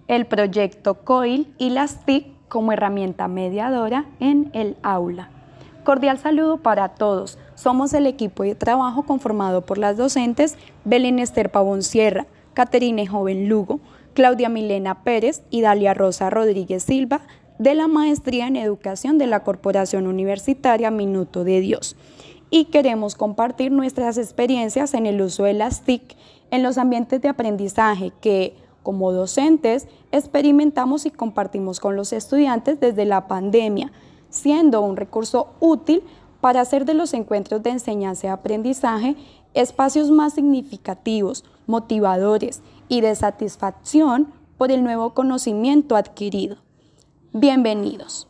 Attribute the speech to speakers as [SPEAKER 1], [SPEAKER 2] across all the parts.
[SPEAKER 1] el proyecto COIL y las TIC como herramienta mediadora en el aula. Cordial saludo para todos. Somos el equipo de trabajo conformado por las docentes Belén Esther Pavón Sierra, Caterine Joven Lugo, Claudia Milena Pérez y Dalia Rosa Rodríguez Silva de la Maestría en Educación de la Corporación Universitaria Minuto de Dios. Y queremos compartir nuestras experiencias en el uso de las TIC en los ambientes de aprendizaje que, como docentes, experimentamos y compartimos con los estudiantes desde la pandemia, siendo un recurso útil para hacer de los encuentros de enseñanza y aprendizaje espacios más significativos, motivadores y de satisfacción por el nuevo conocimiento adquirido. Bienvenidos.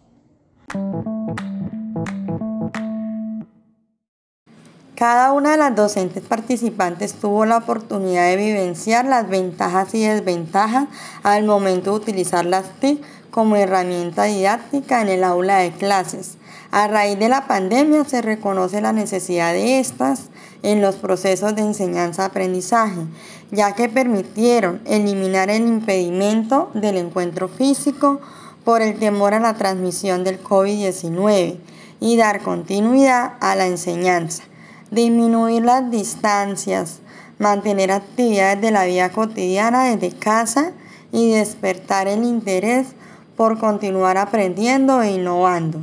[SPEAKER 2] Cada una de las docentes participantes tuvo la oportunidad de vivenciar las ventajas y desventajas al momento de utilizar las TIC como herramienta didáctica en el aula de clases. A raíz de la pandemia se reconoce la necesidad de estas en los procesos de enseñanza-aprendizaje, ya que permitieron eliminar el impedimento del encuentro físico por el temor a la transmisión del COVID-19 y dar continuidad a la enseñanza, disminuir las distancias, mantener actividades de la vida cotidiana desde casa y despertar el interés por continuar aprendiendo e innovando.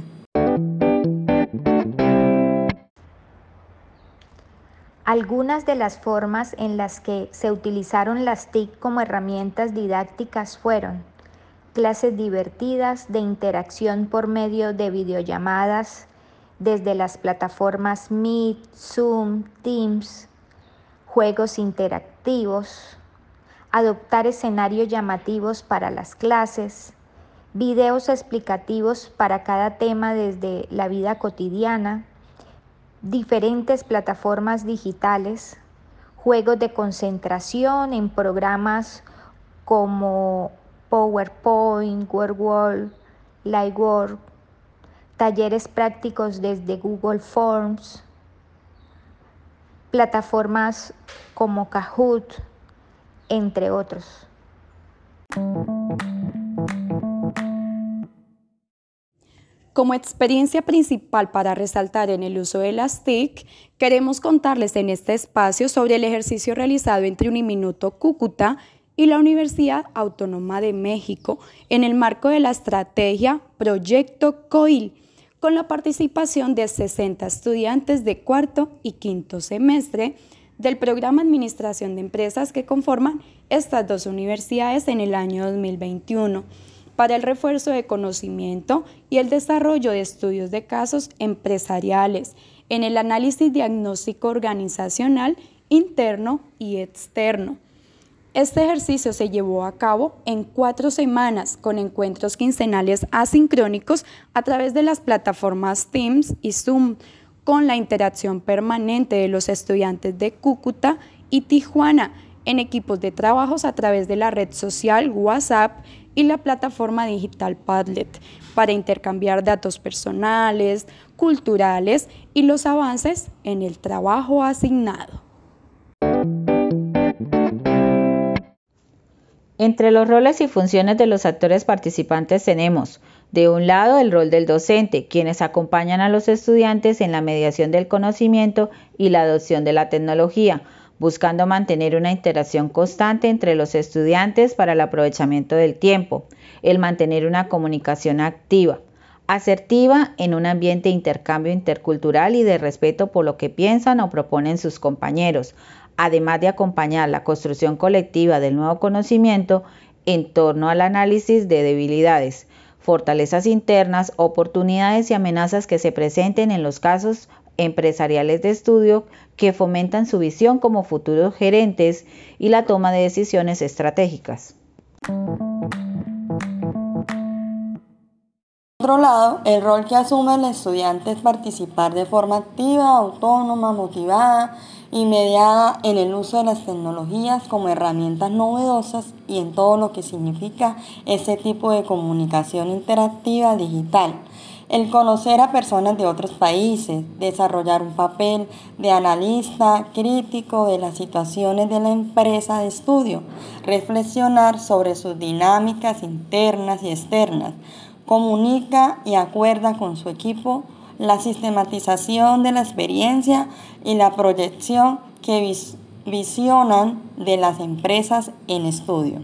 [SPEAKER 3] Algunas de las formas en las que se utilizaron las TIC como herramientas didácticas fueron clases divertidas de interacción por medio de videollamadas desde las plataformas Meet, Zoom, Teams, juegos interactivos, adoptar escenarios llamativos para las clases, videos explicativos para cada tema desde la vida cotidiana, diferentes plataformas digitales, juegos de concentración en programas como PowerPoint, WordWall, Lightwork, talleres prácticos desde Google Forms, plataformas como Kahoot, entre otros.
[SPEAKER 1] Como experiencia principal para resaltar en el uso de las TIC, queremos contarles en este espacio sobre el ejercicio realizado entre Uniminuto Cúcuta y la Universidad Autónoma de México en el marco de la estrategia Proyecto COIL, con la participación de 60 estudiantes de cuarto y quinto semestre del programa Administración de Empresas que conforman estas dos universidades en el año 2021. Para el refuerzo de conocimiento y el desarrollo de estudios de casos empresariales en el análisis diagnóstico organizacional interno y externo. Este ejercicio se llevó a cabo en 4 semanas con encuentros quincenales asincrónicos a través de las plataformas Teams y Zoom, con la interacción permanente de los estudiantes de Cúcuta y Tijuana en equipos de trabajos a través de la red social WhatsApp y la plataforma digital Padlet para intercambiar datos personales, culturales y los avances en el trabajo asignado.
[SPEAKER 4] Entre los roles y funciones de los actores participantes tenemos, de un lado, el rol del docente, quienes acompañan a los estudiantes en la mediación del conocimiento y la adopción de la tecnología, buscando mantener una interacción constante entre los estudiantes para el aprovechamiento del tiempo, el mantener una comunicación activa, asertiva en un ambiente de intercambio intercultural y de respeto por lo que piensan o proponen sus compañeros, además de acompañar la construcción colectiva del nuevo conocimiento en torno al análisis de debilidades, fortalezas internas, oportunidades y amenazas que se presenten en los casos empresariales de estudio que fomentan su visión como futuros gerentes y la toma de decisiones estratégicas.
[SPEAKER 2] Por otro lado, el rol que asume el estudiante es participar de forma activa, autónoma, motivada y mediada en el uso de las tecnologías como herramientas novedosas y en todo lo que significa ese tipo de comunicación interactiva digital. El conocer a personas de otros países, desarrollar un papel de analista crítico de las situaciones de la empresa de estudio, reflexionar sobre sus dinámicas internas y externas, comunica y acuerda con su equipo la sistematización de la experiencia y la proyección que visionan de las empresas en estudio.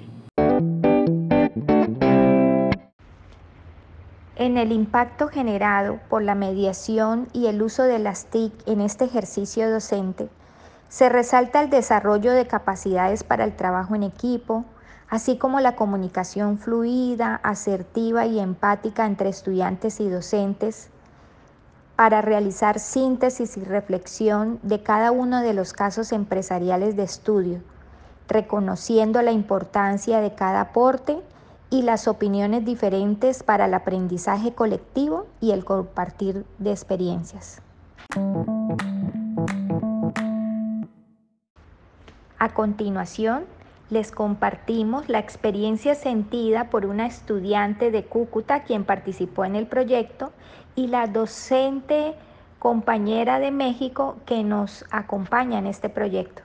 [SPEAKER 3] En el impacto generado por la mediación y el uso de las TIC en este ejercicio docente, se resalta el desarrollo de capacidades para el trabajo en equipo, así como la comunicación fluida, asertiva y empática entre estudiantes y docentes, para realizar síntesis y reflexión de cada uno de los casos empresariales de estudio, reconociendo la importancia de cada aporte y las opiniones diferentes para el aprendizaje colectivo y el compartir de experiencias. A continuación, les compartimos la experiencia sentida por una estudiante de Cúcuta quien participó en el proyecto y la docente compañera de México que nos acompaña en este proyecto.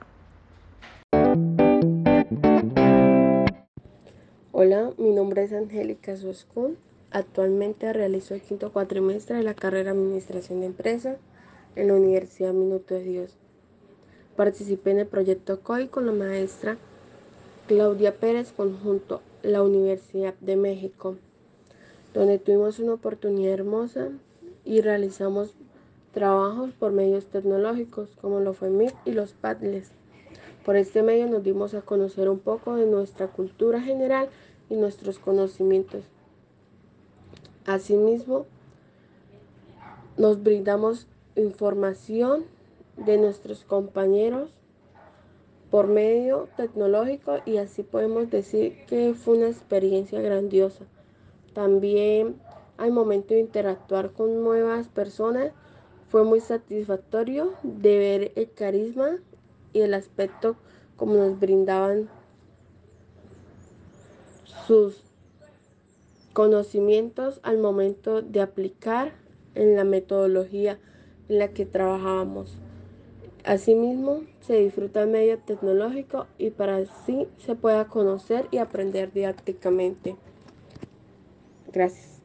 [SPEAKER 5] Hola, mi nombre es Angélica Soscún. Actualmente realizo el 5º cuatrimestre de la carrera Administración de Empresas en la Universidad Minuto de Dios. Participé en el proyecto COI con la maestra Claudia Pérez conjunto la Universidad de México, donde tuvimos una oportunidad hermosa y realizamos trabajos por medios tecnológicos como lo fue Meet y los Padlets. Por este medio nos dimos a conocer un poco de nuestra cultura general y nuestros conocimientos. Asimismo, nos brindamos información de nuestros compañeros por medio tecnológico y así podemos decir que fue una experiencia grandiosa. También al momento de interactuar con nuevas personas fue muy satisfactorio de ver el carisma y el aspecto como nos brindaban sus conocimientos al momento de aplicar en la metodología en la que trabajábamos. Asimismo, se disfruta el medio tecnológico y para así se pueda conocer y aprender didácticamente. Gracias.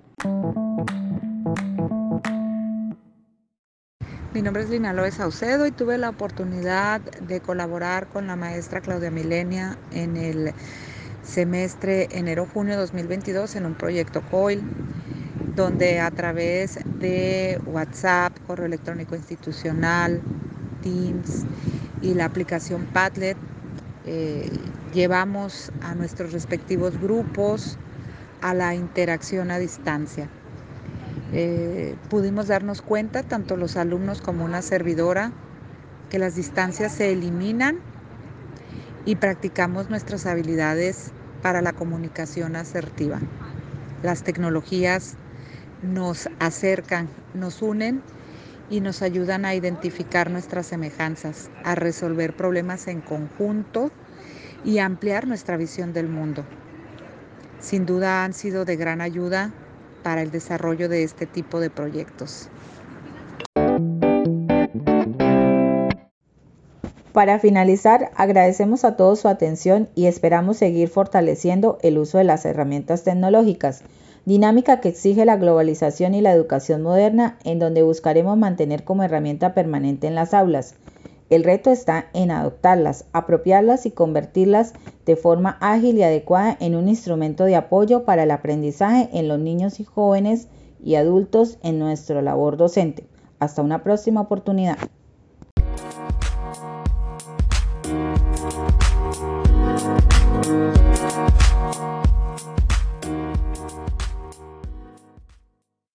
[SPEAKER 6] Mi nombre es Lina Loe Saucedo y tuve la oportunidad de colaborar con la maestra Claudia Milenia en el semestre enero-junio 2022 en un proyecto COIL, donde a través de WhatsApp, correo electrónico institucional, Teams y la aplicación Padlet, llevamos a nuestros respectivos grupos a la interacción a distancia. Pudimos darnos cuenta, tanto los alumnos como una servidora, que las distancias se eliminan y practicamos nuestras habilidades para la comunicación asertiva. Las tecnologías nos acercan, nos unen y nos ayudan a identificar nuestras semejanzas, a resolver problemas en conjunto y a ampliar nuestra visión del mundo. Sin duda han sido de gran ayuda para el desarrollo de este tipo de proyectos.
[SPEAKER 4] Para finalizar, agradecemos a todos su atención y esperamos seguir fortaleciendo el uso de las herramientas tecnológicas, dinámica que exige la globalización y la educación moderna, en donde buscaremos mantener como herramienta permanente en las aulas. El reto está en adoptarlas, apropiarlas y convertirlas de forma ágil y adecuada en un instrumento de apoyo para el aprendizaje en los niños y jóvenes y adultos en nuestra labor docente. Hasta una próxima oportunidad.